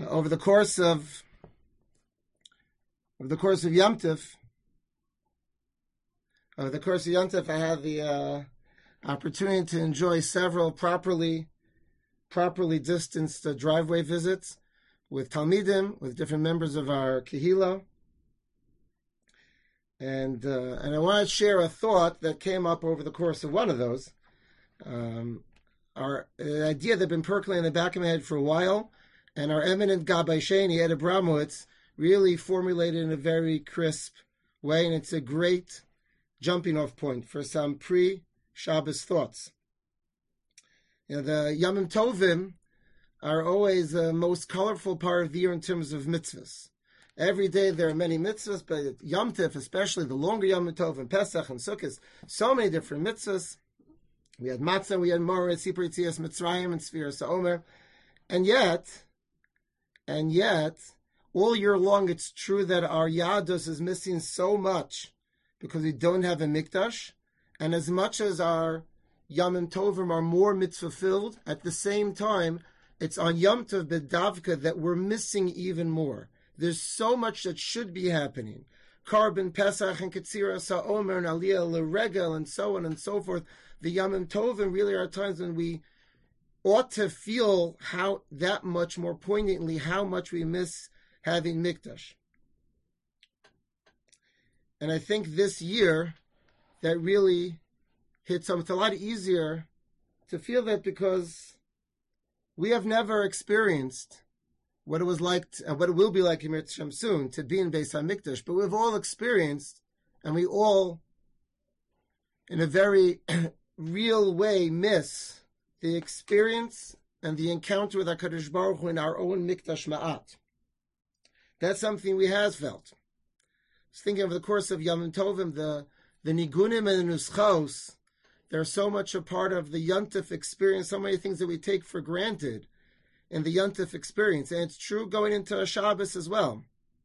Over the course of Yom Tov, I had the opportunity to enjoy several properly distanced driveway visits with Talmidim, with different members of our Kehila. And I want to share a thought that came up over the course of one of those. An idea that had been percolating in the back of my head for a while, and our eminent Gabbai Sheni, Ed Abramowitz, really formulated in a very crisp way, and it's a great jumping off point for some pre-Shabbos thoughts. You know, the Yamim Tovim are always the most colorful part of the year in terms of mitzvahs. Every day there are many mitzvahs, but Yom Tov, especially the longer Yom Tov and Pesach and Sukkot, so many different mitzvahs. We had Matzah, we had Moreh, Sipur Yitzias Mitzrayim, and Sfiras HaOmer. And yet, all year long it's true that our Yadus is missing so much because we don't have a Mikdash. And as much as our Yom Tovim are more mitzvah-filled, at the same time, it's on Yom Tov B'Davka that we're missing even more. There's so much that should be happening. Korban, Pesach, and Ketziras HaOmer, and Aliyah L'Regel, and so on and so forth. The Yamim Tovim really are times when we ought to feel how that much more poignantly how much we miss having Mikdash. And I think this year that really hits home. It's a lot easier to feel that because we have never experienced what it was like, what it will be like in Mitzvah soon to be in Beis HaMikdash, but we've all experienced, and we all, in a very real way, miss the experience and the encounter with HaKadosh Baruch Hu in our own Mikdash Ma'at. That's something we have felt. I was thinking over the course of Yom Tovim, the Nigunim and the Nuschos, they're so much a part of the Yontif experience, so many things that we take for granted in the Yontif experience. And it's true going into a Shabbos as well.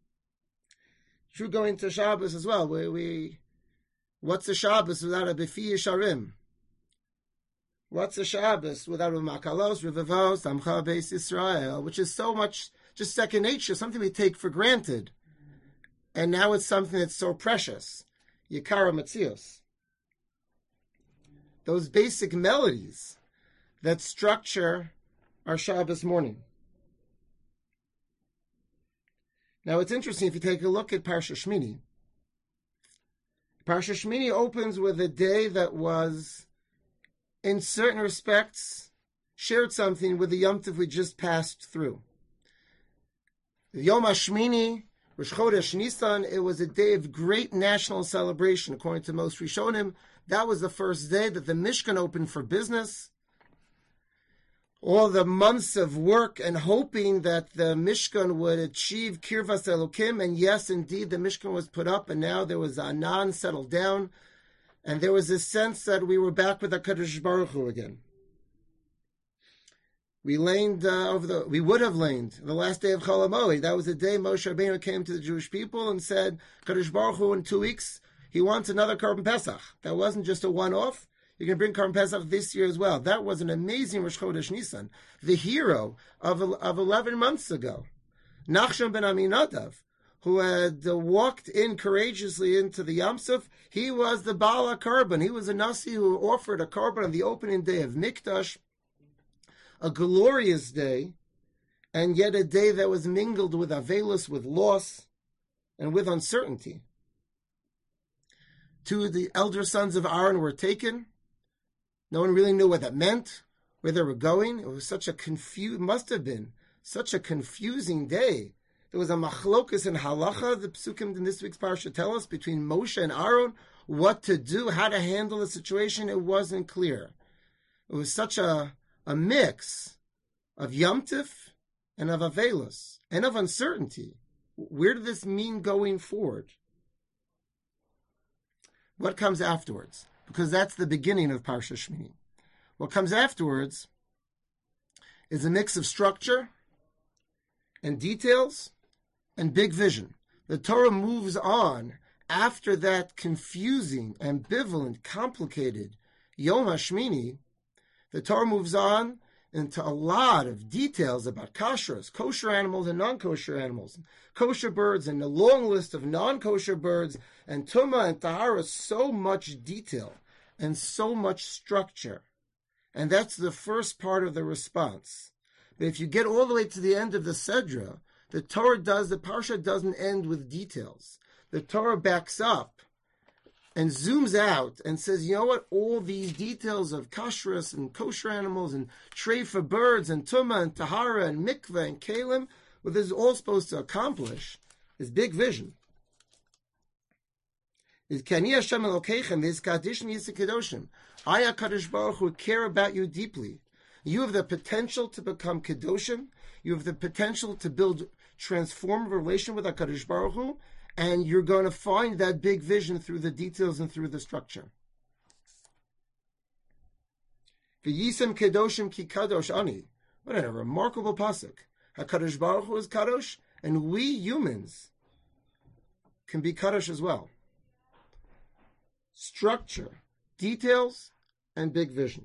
What's a Shabbos without a Befi Yesharim? What's a Shabbos without a Makalos, Revavos, Amcha Beis Yisrael, which is so much just second nature, something we take for granted. And now it's something that's so precious. Yikara Matzios. Those basic melodies that structure our Shabbos morning. Now it's interesting if you take a look at Parsha Shmini. Parsha Shmini opens with a day that was, in certain respects, shared something with the Yom Tov we just passed through. The Yom HaShmini, Rosh Chodesh Nisan, it was a day of great national celebration. According to most Rishonim, that was the first day that the Mishkan opened for business. All the months of work and hoping that the Mishkan would achieve Kirvas Elokim, and yes, indeed, the Mishkan was put up, and now there was Anan settled down, and there was this sense that we were back with HaKadosh Baruch Hu again. We would have laned the last day of Chol HaMoed. That was the day Moshe Rabbeinu came to the Jewish people and said, Kadosh Baruch Hu, in 2 weeks, he wants another Korban Pesach. That wasn't just a one-off. You can bring Korban Pesach this year as well. That was an amazing Rosh Chodesh Nisan, the hero of 11 months ago. Nachshon ben Aminadav, who had walked in courageously into the Yam Suf, he was the Baal HaKorban. He was a Nasi who offered a Korban on the opening day of Mikdash, a glorious day, and yet a day that was mingled with Avelus, with loss, and with uncertainty. 2 of the elder sons of Aaron were taken. No one really knew what that meant, where they were going. It was must have been such a confusing day. There was a machlokas in halacha, the psukim in this week's parsha tell us, between Moshe and Aaron, what to do, how to handle the situation. It wasn't clear. It was such a mix of Yom Tov and of Avelus and of uncertainty. Where did this mean going forward? What comes afterwards? Because that's the beginning of Parsha Shmini. What comes afterwards is a mix of structure and details and big vision. The Torah moves on after that confusing, ambivalent, complicated Yom HaShmini. The Torah moves on into a lot of details about kashrus, kosher animals and non-kosher animals, kosher birds and a long list of non-kosher birds, and tumah and tahara, so much detail and so much structure. And that's the first part of the response. But if you get all the way to the end of the Sedra, the Parsha doesn't end with details. The Torah backs up and zooms out and says, you know what, all these details of kashrus and kosher animals and treifa birds and tumah and tahara and mikveh and kalim, what this is all supposed to accomplish is big vision. Is Kani Hashem Elokeichem, is Kaddish Yisik Kedoshim. I, HaKadosh Baruch Hu, care about you deeply. You have the potential to become Kedoshim. You have the potential to build transformative relation with HaKadosh Baruch Hu, and you're going to find that big vision through the details and through the structure. V'yisem Kedoshim ki Kadosh ani. What a remarkable pasuk. HaKadosh Baruch Hu is Kadosh, and we humans can be Kadosh as well. Structure, details, and big vision.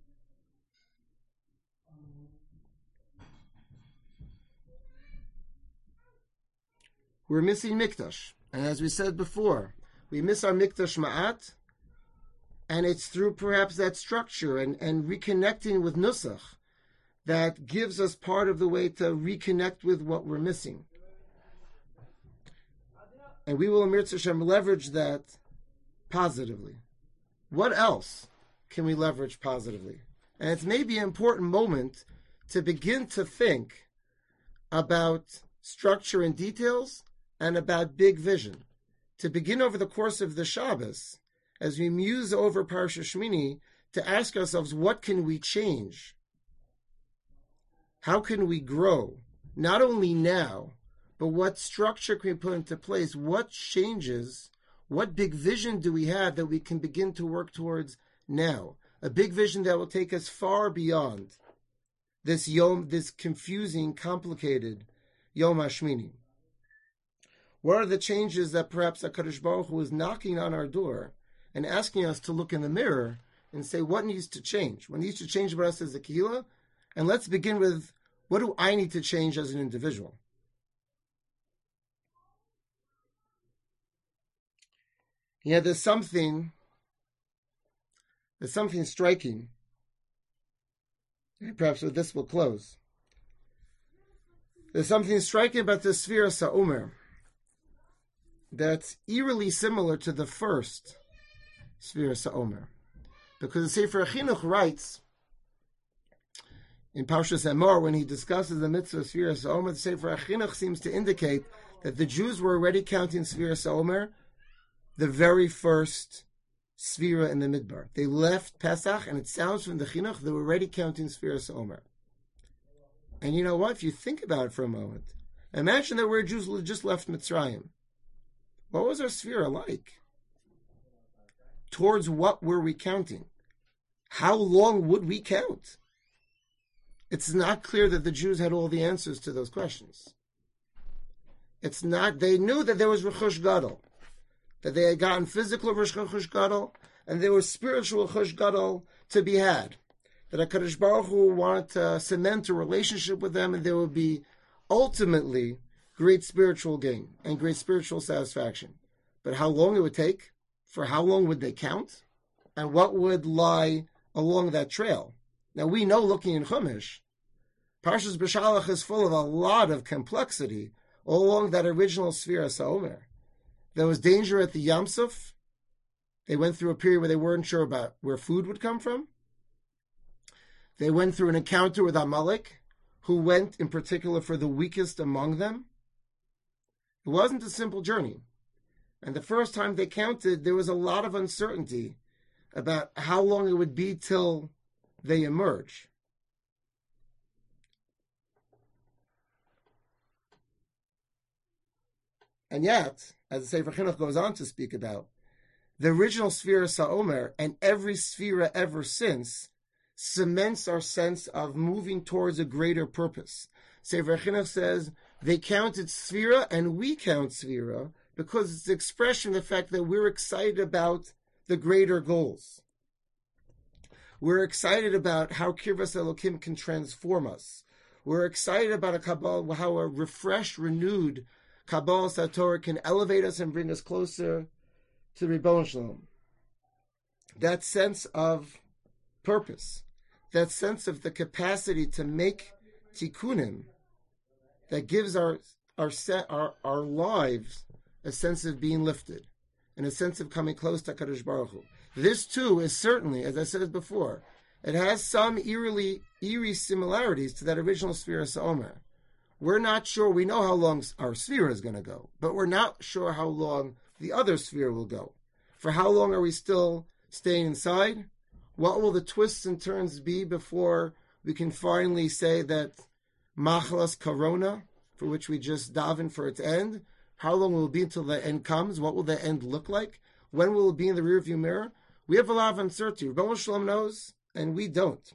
We're missing Mikdash. And as we said before, we miss our Mikdash Ma'at, and it's through perhaps that structure and reconnecting with Nusach that gives us part of the way to reconnect with what we're missing. And we will, Mirz Hashem, leverage that positively. What else can we leverage positively? And it's maybe an important moment to begin to think about structure and details and about big vision. To begin over the course of the Shabbos, as we muse over Parsha Shmini, to ask ourselves, what can we change? How can we grow? Not only now, but what structure can we put into place? What changes? What big vision do we have that we can begin to work towards now? A big vision that will take us far beyond this confusing, complicated Yom HaShmini. What are the changes that perhaps HaKadosh Baruch Hu is knocking on our door and asking us to look in the mirror and say, what needs to change? What needs to change about us as a kehillah? And let's begin with, what do I need to change as an individual? Yeah, there's something striking. And perhaps with this we'll close. There's something striking about the Sfira Sa'omer that's eerily similar to the first Sfira Sa'omer. Because the Sefer Chinuch writes, in Parshas Emor, when he discusses the mitzvah of Sfira Sa'omer, the Sefer Chinuch seems to indicate that the Jews were already counting Sfira Sa'omer the very first Sfira in the Midbar. They left Pesach, and it sounds from the Chinuch, they were already counting Sfira Sa'omer. And you know what? If you think about it for a moment, imagine that we're Jews who just left Mitzrayim. What was our Sfira like? Towards what were we counting? How long would we count? It's not clear that the Jews had all the answers to those questions. It's not, they knew that there was Rechush Gadol, that they had gotten physical Rechush Gadol, and there was spiritual Rechush Gadol to be had. That HaKadosh Baruch Hu wanted to cement a relationship with them, and there would be ultimately great spiritual gain and great spiritual satisfaction. But how long it would take? For how long would they count? And what would lie along that trail? Now we know, looking in Chumash, Parshas B'Shalach is full of a lot of complexity all along that original Sfira Sa'omer. There was danger at the Yam Suf. They went through a period where they weren't sure about where food would come from. They went through an encounter with Amalek, who went in particular for the weakest among them. It wasn't a simple journey. And the first time they counted, there was a lot of uncertainty about how long it would be till they emerge. And yet, as the Sefer Chinuch goes on to speak about, the original Sfira Sa'omer and every Sfira ever since cements our sense of moving towards a greater purpose. Sefer Chinuch says they counted Sfira and we count Sfira because it's the expression of the fact that we're excited about the greater goals. We're excited about how Kirvas Elokim can transform us. We're excited about a Kabbalah, how a refreshed, renewed Kabbalah Satorah can elevate us and bring us closer to Ribono Shel Olam. That sense of purpose, that sense of the capacity to make tikkunim, that gives our lives a sense of being lifted and a sense of coming close to HaKadosh Baruch Hu. This too is certainly, as I said before, it has some eerie similarities to that original Sfiras HaOmer. We're not sure, we know how long our sphere is going to go, but we're not sure how long the other sphere will go. For how long are we still staying inside? What will the twists and turns be before we can finally say that Machalas Corona, for which we just daven for its end, how long will it be until the end comes? What will the end look like? When will it be in the rearview mirror? We have a lot of uncertainty. Ribono Shel Olam knows, and we don't.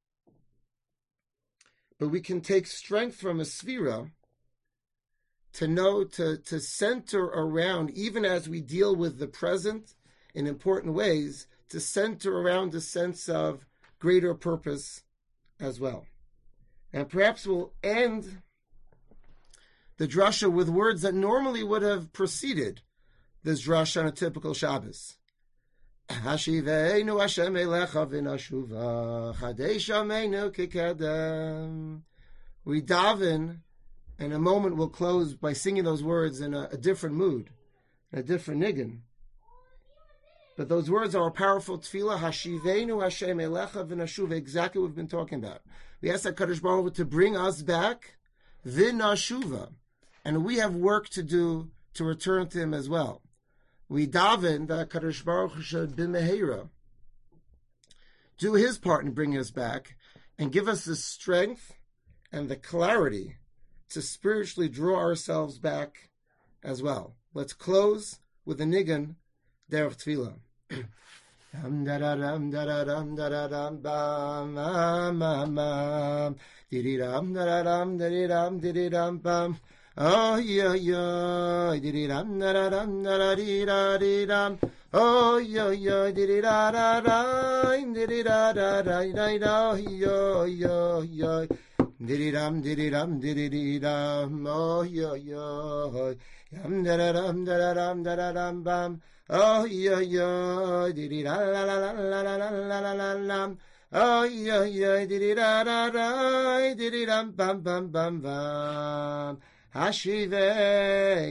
But we can take strength from a sphera to know, to center around, even as we deal with the present in important ways, to center around a sense of greater purpose as well. And perhaps we'll end the drasha with words that normally would have preceded this drasha on a typical Shabbos. Hashiveinu Hashem elecha v'nashuva chadesh ameinu kikadem. We daven, and in a moment we'll close by singing those words in a different mood, in a different niggin. But those words are a powerful tefillah. Hashiveinu Hashem elecha v'nashuva, exactly what we've been talking about. We ask HaKadosh Baruch Hu to bring us back v'nashuva, and we have work to do to return to Him as well. We daven that HaKadosh Baruch Hu should b'meheira do His part in bringing us back and give us the strength and the clarity to spiritually draw ourselves back as well. Let's close with a nigun derech tefillah. Dam da da dam da da dam da da dam bam bam bam bam didi dam da da dam didi dam bam. Oh yo yo didi dam da da dam da da di da di dam. Oh yo yo didi da da da didi da da da da da yo yo yo didi dam didi dam. Oh yo yo dam da da dam da da dam bam. Oh yo yo didi da la la la la la la la la la. Oh yo yo didi da da da didi dam bam bam bam bam. Hashivei